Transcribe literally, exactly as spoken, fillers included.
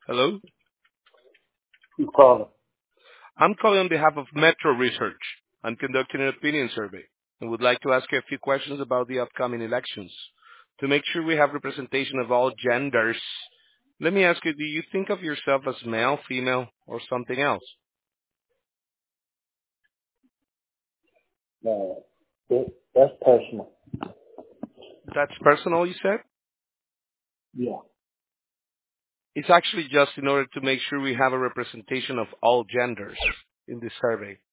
Hello? You call it. I'm calling on behalf of Metro Research. I'm conducting an opinion survey and would like to ask you a few questions about the upcoming elections. To make sure we have representation of all genders, let me ask you, do you think of yourself as male, female, or something else? No, it, that's personal. That's personal, you said? Yeah. It's actually just in order to make sure we have a representation of all genders in this survey.